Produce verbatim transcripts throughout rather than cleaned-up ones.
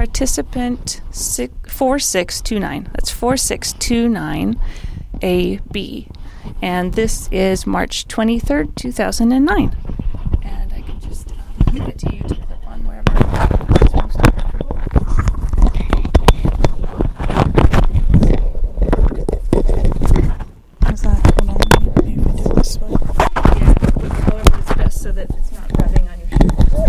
participant six, four six two nine. That's four six two nine A B. And this is March twenty-third, two thousand nine. And I can just um, give it to you to clip on wherever it's most comfortable. Is that, hold on, maybe if I do it this way. Yeah, however it's best so that it's not rubbing on your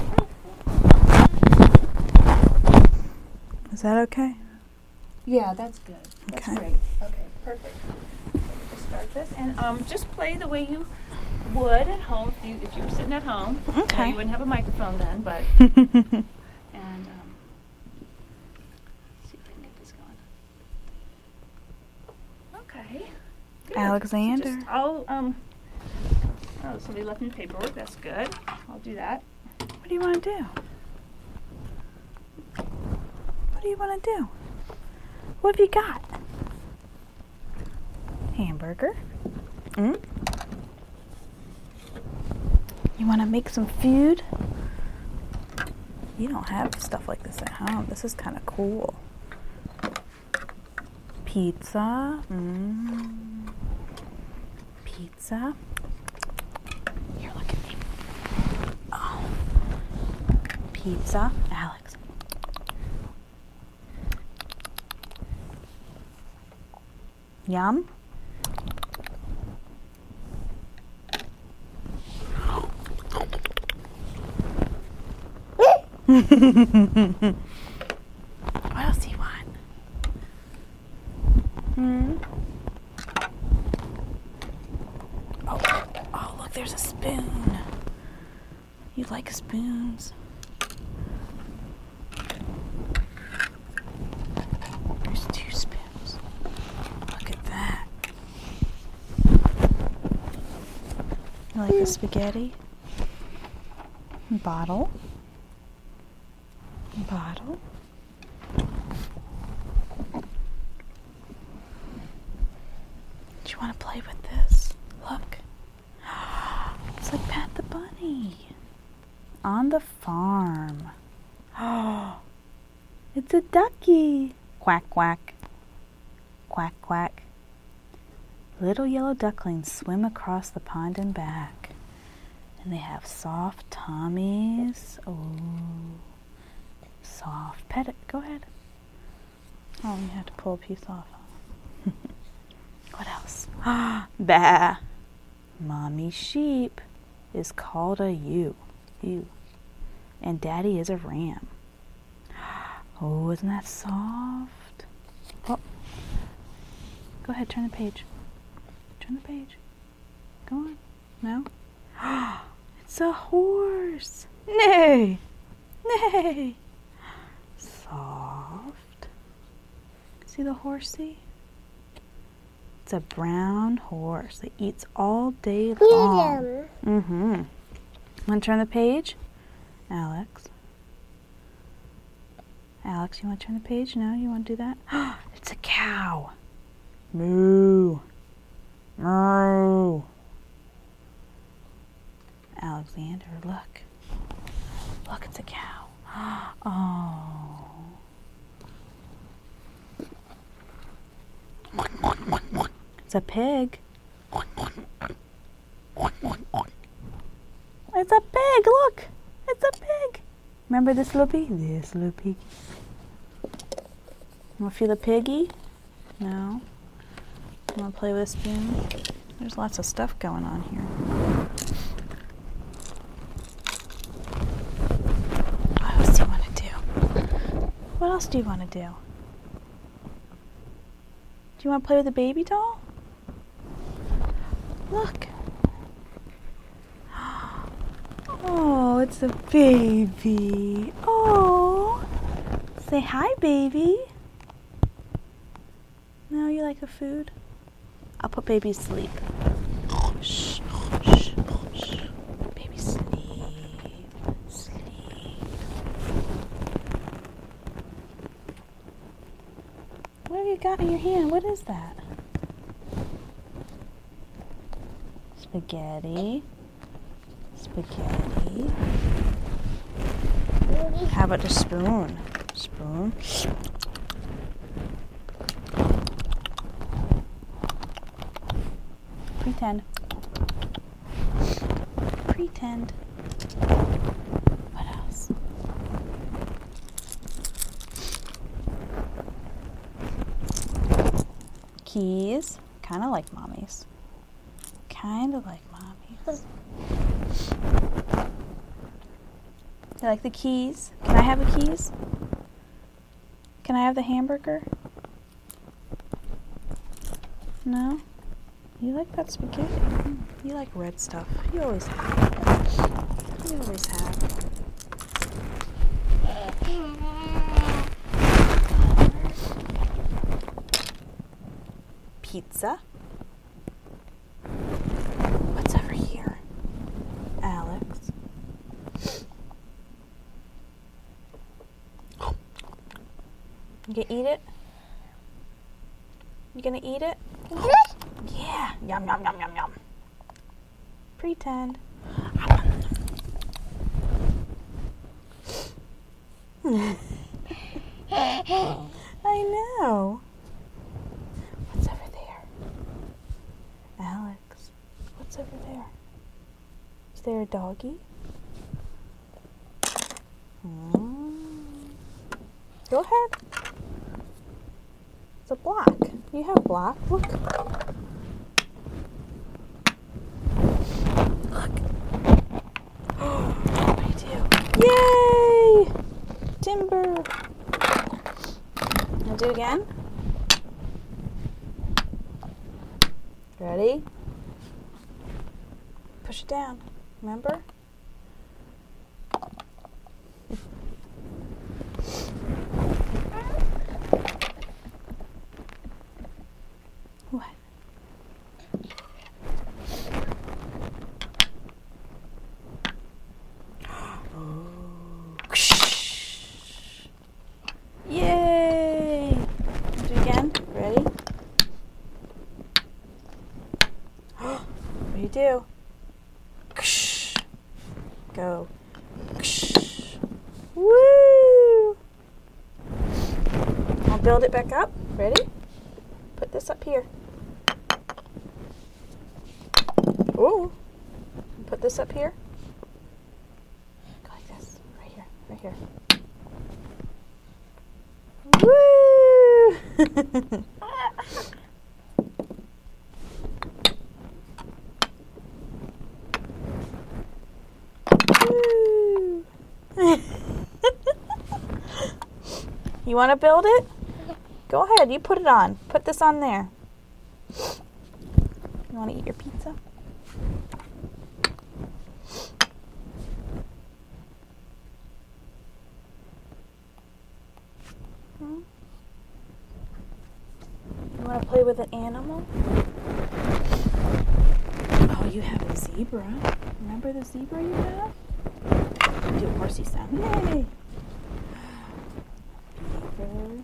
shoe. Is that okay? Yeah, that's good. That's Okay. great. Okay, perfect. Just start this and um, just play the way you would at home if you if you were sitting at home. Okay. Now, you wouldn't have a microphone then, but and um, see if I can get this going. Okay. Good. Alexander. So just, I'll um. Oh, somebody left me paperwork. That's good. I'll do that. What do you want to do? What do you want to do? What have you got? Hamburger. Mm? You want to make some food? You don't have stuff like this at home. This is kind of cool. Pizza. Mm. Pizza. Here, look at me. Oh. Pizza. Alex. Yum. What else do you want? Hmm? Oh, oh, look, there's a spoon. You like spoons? There's two spoons. Look at that. You like the spaghetti? Bottle. Bottle. Do you want to play with this? Look. It's like Pat the Bunny. On the farm. Oh, it's a ducky. Quack, quack. Quack, quack. Little yellow ducklings swim across the pond and back. And they have soft tummies. Oh, soft. Pet it. Go ahead. Oh, you have to pull a piece off. What else? Bah. Mommy sheep is called a ewe. Ewe. And Daddy is a ram. Oh, isn't that soft? Oh. Go ahead, turn the page. Turn the page. Go on. No? It's a horse. Nay. Nay. Soft. See the horsey? It's a brown horse that eats all day long. Mm-hmm. Want to turn the page? Alex. Alex, you want to turn the page? No, you want to do that? It's a cow. Moo. Moo. Alexander, look. Look, it's a cow. Oh. It's a pig. It's a pig, look. It's a pig. Remember this little pig? This little pig. Want to feel the piggy? No. Want to play with a spoon? There's lots of stuff going on here. What else do you want to do? What else do you want to do? Do you want to play with a baby doll? Look. Oh, it's a baby. Oh. Say hi, baby. No, you like the food? I'll put baby to sleep. Shh, shh, shh. Baby sleep, sleep. What have you got in your hand? What is that? Spaghetti. Spaghetti. How about a spoon? Spoon. Pretend. Pretend. What else? Keys. Kind of like mommy's. Kind of like mommy's. You like the keys? Can I have the keys? Can I have the hamburger? No? You like that spaghetti? Mm, you like red stuff. You always have. You always have. Pizza. What's over here? Alex. You gonna eat it? You gonna eat it? Yeah. Yum, yum, yum, yum, yum. Pretend. I know. What's over there? Alex, what's over there? Is there a doggy? Mm. Go ahead. It's a block. You have block. Look. Look. What do you do? Yay! Timber. Now do it again. Ready? Push it down. Remember? What? Yay! Do it again. Ready? What do you do? Go. Woo! I'll build it back up. Ready? Put this up here. Ooh. Put this up here. Go like this. Right here. Right here. Woo! You want to build it? Go ahead, you put it on. Put this on there. You want to eat your pizza? Hmm? You want to play with an animal? Oh, you have a zebra. Remember the zebra you have? Do a horsey sound. Yay! Beaver.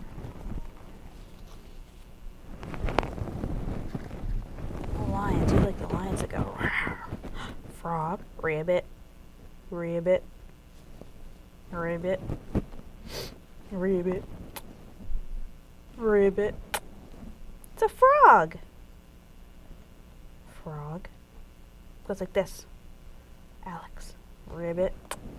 The lions. You like the lions that go. Frog. Ribbit. Ribbit. Ribbit. Ribbit. Ribbit. It's a frog. Frog. Goes like this. Alex. Ribbit.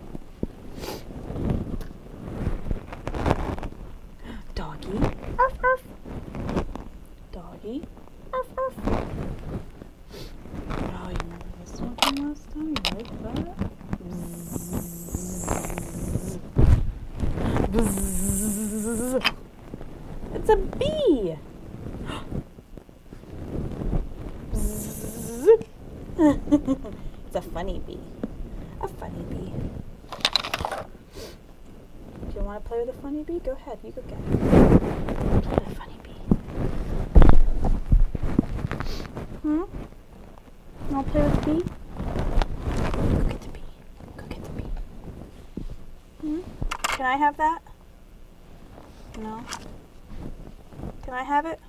Doggy. Arf, arf. Doggy. Arf, arf. Oh, you remember this one from last time? You like that? Bzzz. Bzzz. It's a bee. Bzzz. It's a funny bee. A funny bee. Do you want to play with a funny bee? Go ahead. You go get it. Play with a funny bee. Hmm? You want to play with the bee? Go get the bee. Go get the bee. Hmm? Can I have that? No? Can I have it?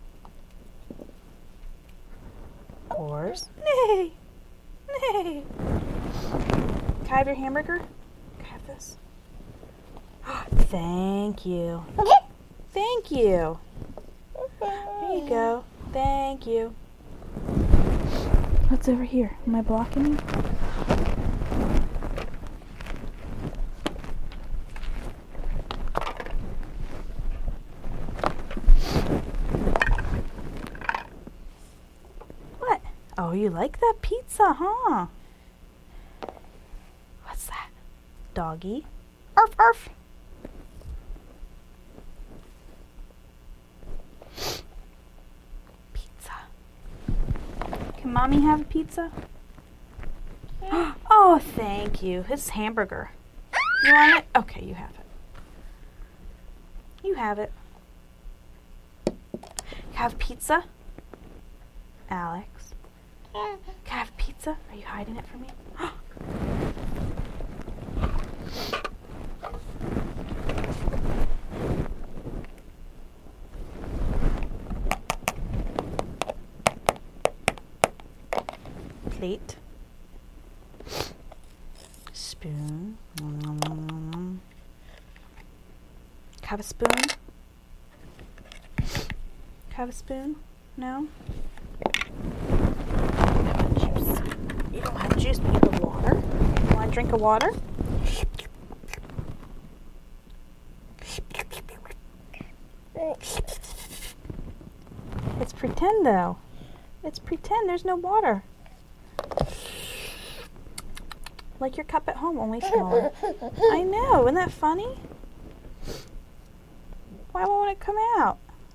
Horse? Nay! Nay! Can I have your hamburger? Can I have this? thank you. Thank you. There you go. Thank you. What's over here? Am I blocking you? What? Oh, you like that pizza, huh? What's that? Doggy. Arf, arf. Pizza. Can Mommy have a pizza? Oh, thank you. It's hamburger. You want it? Okay, you have it. You have it. You have pizza? Alex. Can I have pizza? Are you hiding it from me? Plate. Spoon. Have a spoon? Have a spoon? No? Juice. You don't have juice, but you have water. You want a drink of water? It's pretend though. It's pretend there's no water. Like your cup at home, only smaller. I know, isn't that funny? Why won't it come out?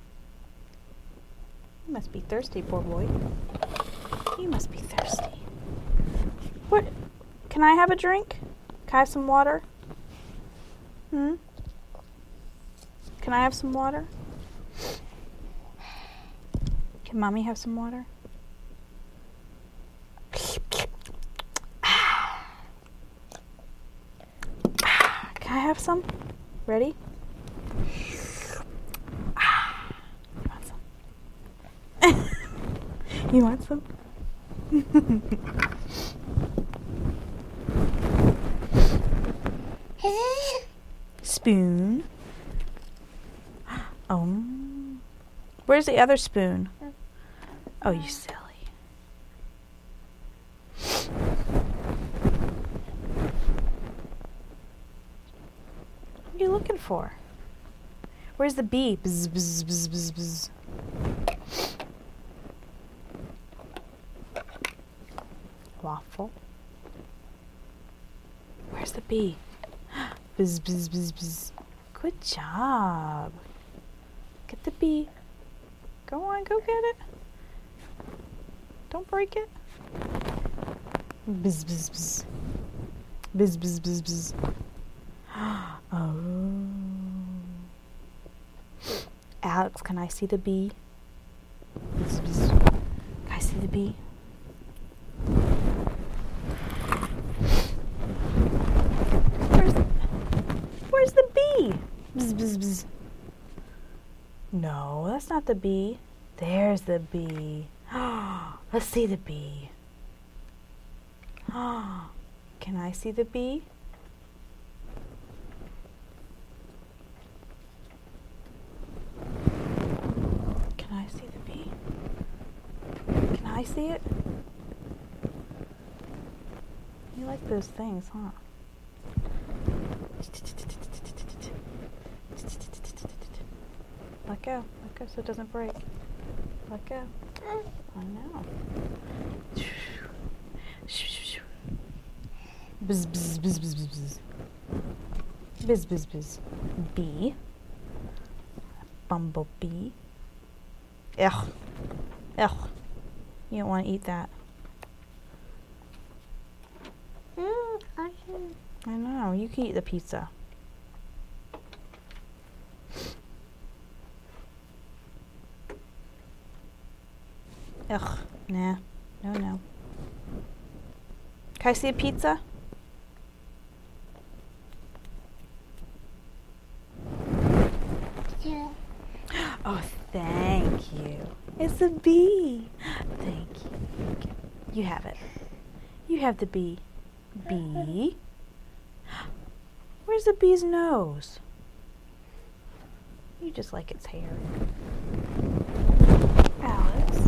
You must be thirsty, poor boy. You must be thirsty. What? Can I have a drink? Can I have some water? Hmm? Can I have some water? Can Mommy have some water? Can I have some? Ready? You want some? You want some? Spoon. Oh. Where's the other spoon? Oh, you silly. What are you looking for? Where's the bee? Bzz, bzz, bzz, bzz, bzz. Waffle. Where's the bee? Bzz, bzz, bzz, bzz. Good job. Get the bee. Go on, go get it. Don't break it. Bzz, bzz, bzz. Bzz, bzz, bzz, bzz. Oh. Alex, can I see the bee? Bzz, bzz. Can I see the bee? Where's the, where's the bee? Bzz, bzz, bzz. No, that's not the bee. There's the bee. Let's see the bee. Can I see the bee? Can I see the bee? Can I see it? You like those things, huh? Let go. Let go so it doesn't break. Let go. I know. Bzz, bzz, bzz, bzz, bzz, bzz. Bzz, bzz, bzz. Bee. Bumblebee. Ugh. Ugh. You don't want to eat that. Mm, I can. I know. You can eat the pizza. Ugh. Nah. No, no. Can I see a pizza? Yeah. Oh, thank you. It's a bee. Thank you. You have it. You have the bee. Bee. Where's the bee's nose? You just like its hair. Alex.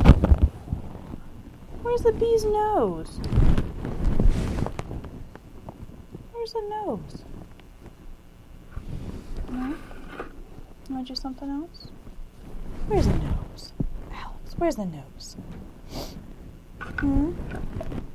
Where's the bee's nose? Where's the nose? No? You want to do something else? Where's the nose? Alex, where's the nose? Hmm?